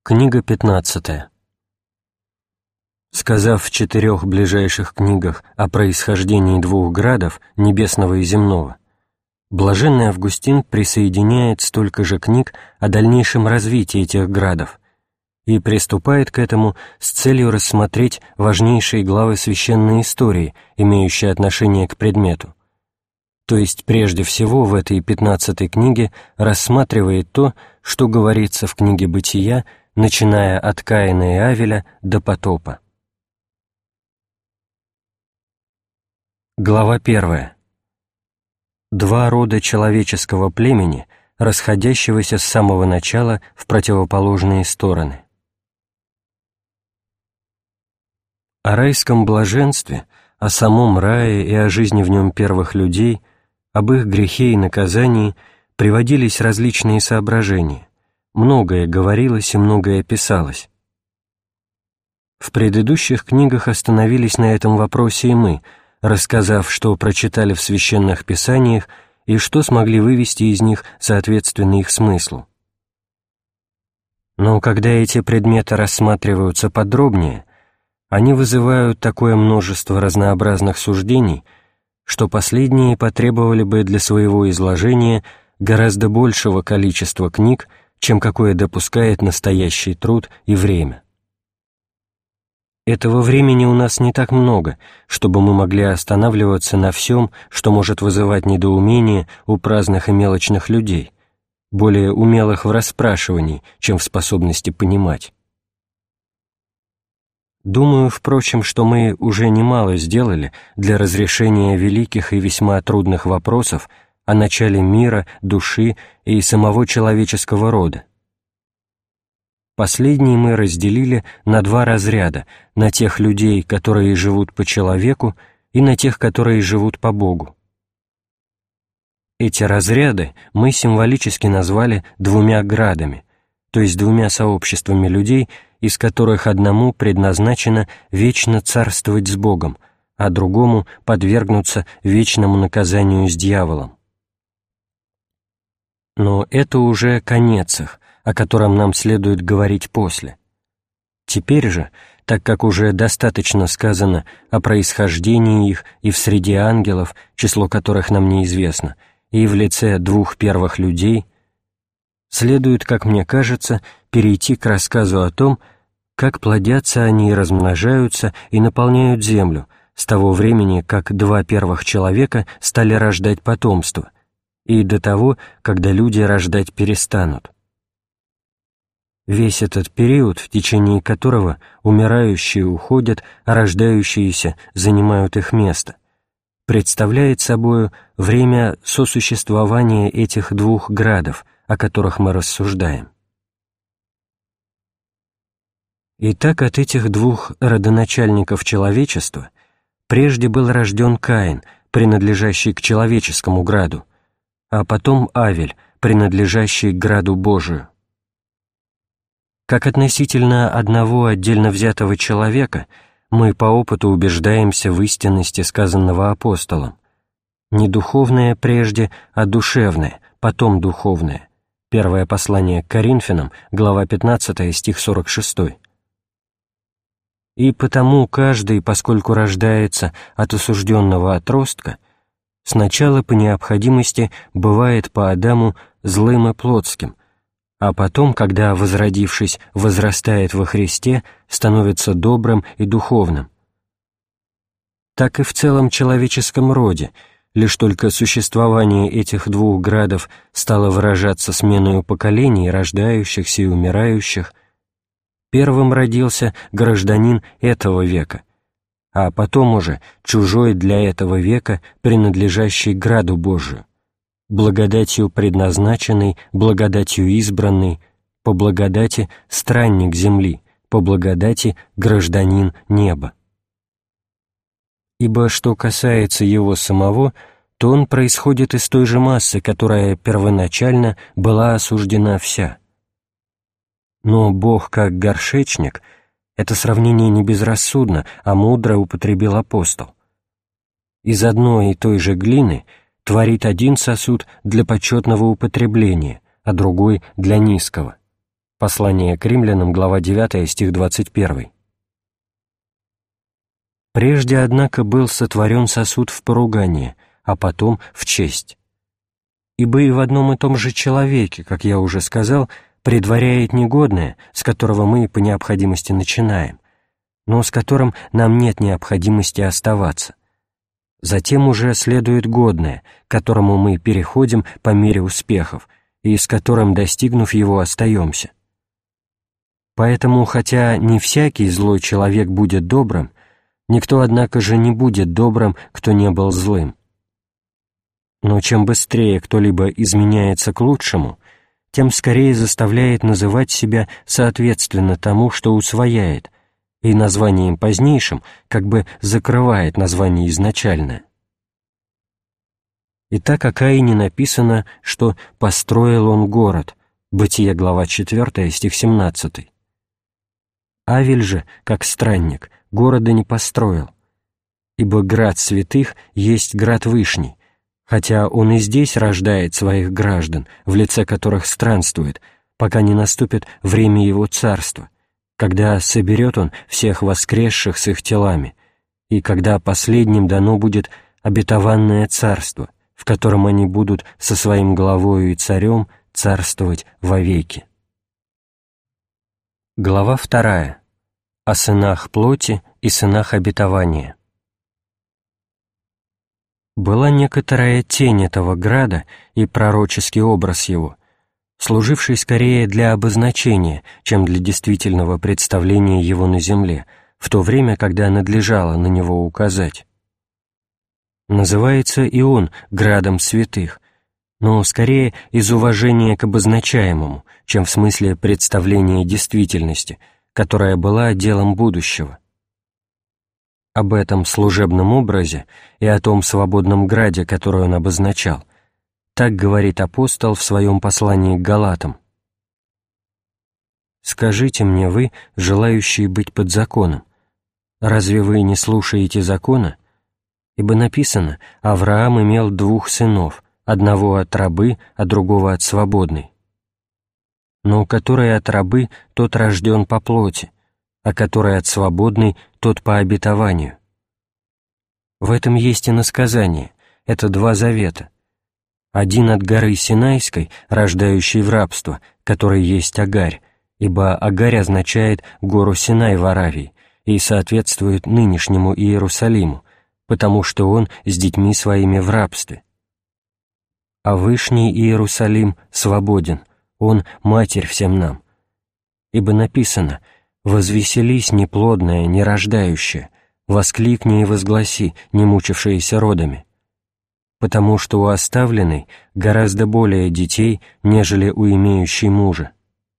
Книга 15. Сказав в 4 ближайших книгах о происхождении 2 градов, небесного и земного, блаженный Августин присоединяет столько же книг о дальнейшем развитии этих градов и приступает к этому с целью рассмотреть важнейшие главы священной истории, имеющие отношение к предмету. То есть прежде всего в этой 15-й книге рассматривает то, что говорится в книге «Бытия», начиная от Каина и Авеля до потопа. Глава 1. 2 рода человеческого племени, расходящегося с самого начала в противоположные стороны. О райском блаженстве, о самом рае и о жизни в нем первых людей, об их грехе и наказании приводились различные соображения. Многое говорилось и многое писалось. В предыдущих книгах остановились на этом вопросе и мы, рассказав, что прочитали в священных писаниях и что смогли вывести из них соответственно их смыслу. Но когда эти предметы рассматриваются подробнее, они вызывают такое множество разнообразных суждений, что последние потребовали бы для своего изложения гораздо большего количества книг, чем какое допускает настоящий труд и время. Этого времени у нас не так много, чтобы мы могли останавливаться на всем, что может вызывать недоумение у праздных и мелочных людей, более умелых в расспрашивании, чем в способности понимать. Думаю, впрочем, что мы уже немало сделали для разрешения великих и весьма трудных вопросов о начале мира, души и самого человеческого рода. Последние мы разделили на 2 разряда: на тех людей, которые живут по человеку, и на тех, которые живут по Богу. Эти разряды мы символически назвали 2 градами, то есть 2 сообществами людей, из которых одному предназначено вечно царствовать с Богом, а другому подвергнуться вечному наказанию с дьяволом. Но это уже конец их, о котором нам следует говорить после. Теперь же, так как уже достаточно сказано о происхождении их и в среде ангелов, число которых нам неизвестно, и в лице 2 первых людей, следует, как мне кажется, перейти к рассказу о том, как плодятся они и размножаются и наполняют землю с того времени, как 2 первых человека стали рождать потомство, и до того, когда люди рождать перестанут. Весь этот период, в течение которого умирающие уходят, а рождающиеся занимают их место, представляет собою время сосуществования этих 2 градов, о которых мы рассуждаем. Итак, от этих 2 родоначальников человечества прежде был рожден Каин, принадлежащий к человеческому граду, а потом Авель, принадлежащий к граду Божию. Как относительно одного отдельно взятого человека, мы по опыту убеждаемся в истинности сказанного апостолом. Не духовное прежде, а душевное, потом духовное. Первое послание к Коринфянам, глава 15, стих 46. И потому каждый, поскольку рождается от осужденного отростка, сначала по необходимости бывает по Адаму злым и плотским, а потом, когда, возродившись, возрастает во Христе, становится добрым и духовным. Так и в целом человеческом роде, лишь только существование этих 2 градов стало выражаться сменою поколений, рождающихся и умирающих, первым родился гражданин этого века, а потом уже чужой для этого века, принадлежащий граду Божию, благодатью предназначенный, благодатью избранный, по благодати странник земли, по благодати гражданин неба. Ибо что касается его самого, то он происходит из той же массы, которая первоначально была осуждена вся. Но Бог как горшечник — это сравнение не безрассудно, а мудро употребил апостол. Из одной и той же глины творит один сосуд для почетного употребления, а другой — для низкого. Послание к римлянам, глава 9, стих 21. «Прежде, однако, был сотворен сосуд в поругание, а потом в честь. Ибо и в одном и том же человеке, как я уже сказал, предваряет негодное, с которого мы по необходимости начинаем, но с которым нам нет необходимости оставаться. Затем уже следует годное, к которому мы переходим по мере успехов, и с которым, достигнув его, остаемся. Поэтому, хотя не всякий злой человек будет добрым, никто, однако же, не будет добрым, кто не был злым. Но чем быстрее кто-либо изменяется к лучшему, тем скорее заставляет называть себя соответственно тому, что усвояет, и названием позднейшим как бы закрывает название изначальное. Итак, о Каине написано, что «построил он город», Бытие, глава 4, стих 17. Авель же, как странник, города не построил, ибо град святых есть град Вышний, хотя он и здесь рождает своих граждан, в лице которых странствует, пока не наступит время его царства, когда соберет он всех воскресших с их телами, и когда последним дано будет обетованное царство, в котором они будут со своим главою и царем царствовать вовеки. Глава 2. О сынах плоти и сынах обетования. Была некоторая тень этого града и пророческий образ его, служивший скорее для обозначения, чем для действительного представления его на земле, в то время, когда надлежало на него указать. Называется и он градом святых, но скорее из уважения к обозначаемому, чем в смысле представления действительности, которая была делом будущего. Об этом служебном образе и о том свободном граде, который он обозначал, так говорит апостол в своем послании к Галатам. «Скажите мне вы, желающие быть под законом, разве вы не слушаете закона? Ибо написано, Авраам имел 2 сынов, одного от рабы, а другого от свободной. Но который от рабы, тот рожден по плоти, а который от свободной, тот по обетованию. В этом есть иносказание, это 2 завета. Один от горы Синайской, рождающей в рабство, который есть Агарь, ибо Агарь означает гору Синай в Аравии и соответствует нынешнему Иерусалиму, потому что он с детьми своими в рабстве. А Вышний Иерусалим свободен, он матерь всем нам. Ибо написано: «Возвеселись, неплодная, нерождающая, воскликни и возгласи, не мучившиеся родами, потому что у оставленной гораздо более детей, нежели у имеющей мужа.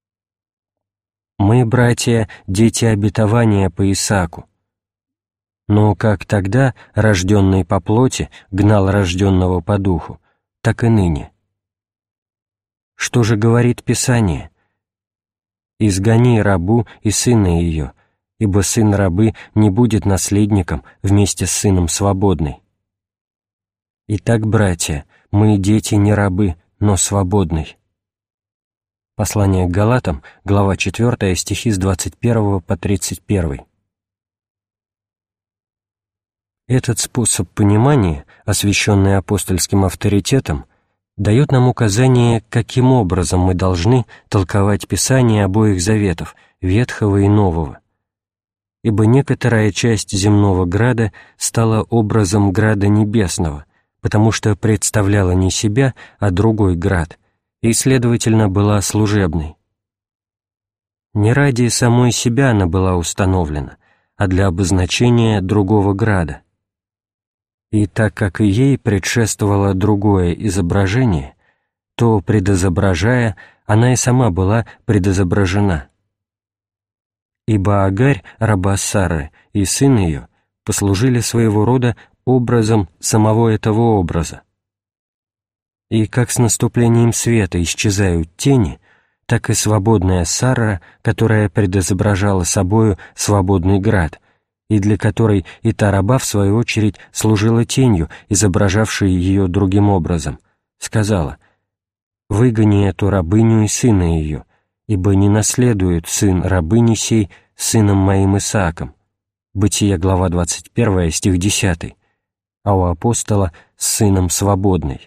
Мы, братья, дети обетования по Исааку. Но как тогда рожденный по плоти гнал рожденного по духу, так и ныне. Что же говорит Писание? «Изгони рабу и сына ее, ибо сын рабы не будет наследником вместе с сыном свободной». Итак, братья, мы дети не рабы, но свободной. Послание к Галатам, глава 4, стихи с 21 по 31. Этот способ понимания, освященный апостольским авторитетом, дает нам указание, каким образом мы должны толковать Писание обоих заветов, Ветхого и Нового. Ибо некоторая часть земного града стала образом града небесного, потому что представляла не себя, а другой град, и, следовательно, была служебной. Не ради самой себя она была установлена, а для обозначения другого града. И так как и ей предшествовало другое изображение, то, предизображая, она и сама была предизображена. Ибо Агарь, раба Сары, и сын ее послужили своего рода образом самого этого образа. И как с наступлением света исчезают тени, так и свободная Сара, которая предизображала собою свободный град, и для которой и та раба, в свою очередь, служила тенью, изображавшей ее другим образом, сказала: «Выгони эту рабыню и сына ее, ибо не наследует сын рабыни сей сыном моим Исааком». Бытие, глава 21, стих 10, а у апостола с сыном свободной.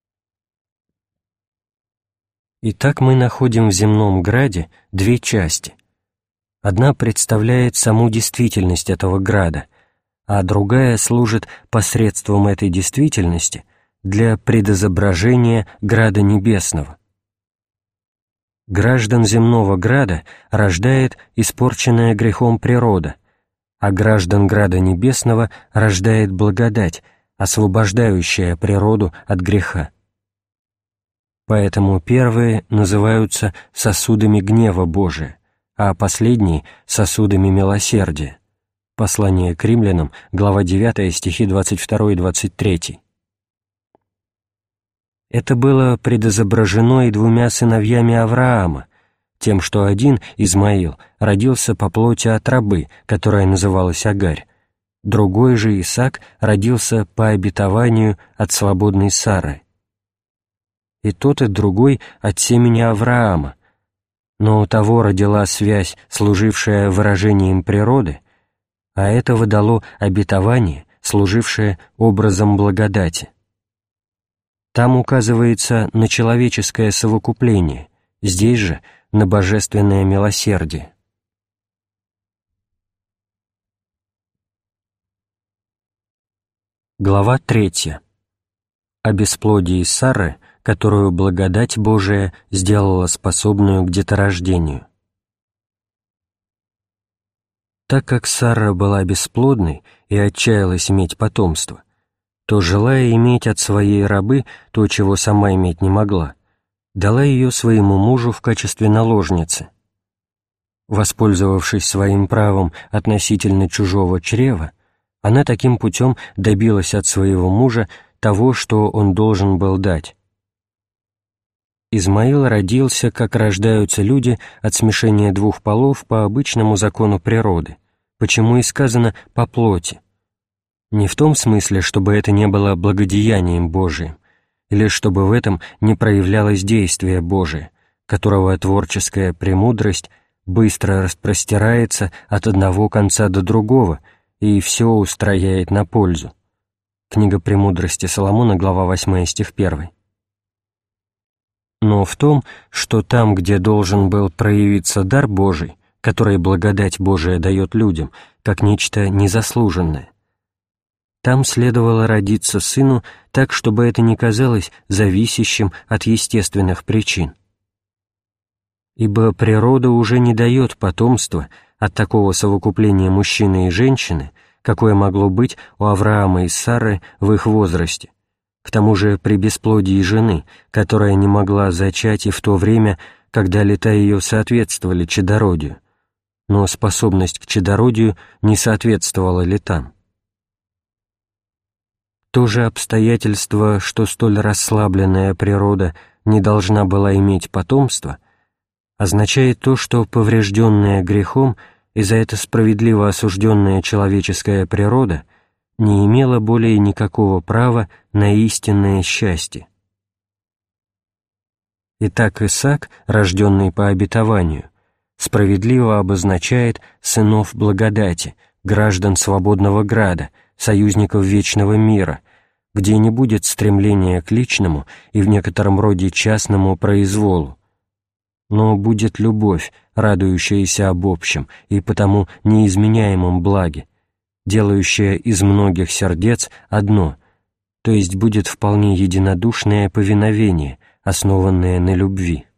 Итак, мы находим в земном граде две части. Одна представляет саму действительность этого града, а другая служит посредством этой действительности для предизображения града небесного. Граждан земного града рождает испорченная грехом природа, а граждан града небесного рождает благодать, освобождающая природу от греха. Поэтому первые называются сосудами гнева Божия, а последние — сосудами милосердия. Послание к римлянам, глава 9, стихи 22 и 23. Это было предизображено и двумя сыновьями Авраама, тем, что один, Измаил, родился по плоти от рабы, которая называлась Агарь, другой же, Исаак, родился по обетованию от свободной Сары. И тот, и другой от семени Авраама, но у того родила связь, служившая выражением природы, а этого дало обетование, служившее образом благодати. Там указывается на человеческое совокупление, здесь же — на божественное милосердие. Глава 3. О бесплодии Сары, которую благодать Божия сделала способную к деторождению. Так как Сара была бесплодной и отчаялась иметь потомство, то, желая иметь от своей рабы то, чего сама иметь не могла, дала ее своему мужу в качестве наложницы. Воспользовавшись своим правом относительно чужого чрева, она таким путем добилась от своего мужа того, что он должен был дать. Измаил родился, как рождаются люди от смешения двух полов по обычному закону природы, почему и сказано «по плоти». Не в том смысле, чтобы это не было благодеянием Божиим, или чтобы в этом не проявлялось действие Божие, которого творческая премудрость быстро распростирается от одного конца до другого и все устрояет на пользу. Книга «Премудрости Соломона», глава 8, стих 1. Но в том, что там, где должен был проявиться дар Божий, который благодать Божия дает людям, как нечто незаслуженное, там следовало родиться сыну так, чтобы это не казалось зависящим от естественных причин. Ибо природа уже не дает потомства от такого совокупления мужчины и женщины, какое могло быть у Авраама и Сары в их возрасте, к тому же при бесплодии жены, которая не могла зачать и в то время, когда лета ее соответствовали чадородию, но способность к чадородию не соответствовала летам. То же обстоятельство, что столь расслабленная природа не должна была иметь потомства, означает то, что поврежденная грехом и за это справедливо осужденная человеческая природа не имела более никакого права на истинное счастье. Итак, Исаак, рожденный по обетованию, справедливо обозначает сынов благодати, граждан свободного града, союзников вечного мира, где не будет стремления к личному и в некотором роде частному произволу, но будет любовь, радующаяся об общем и потому неизменяемом благе, делающая из многих сердец одно, то есть будет вполне единодушное повиновение, основанное на любви.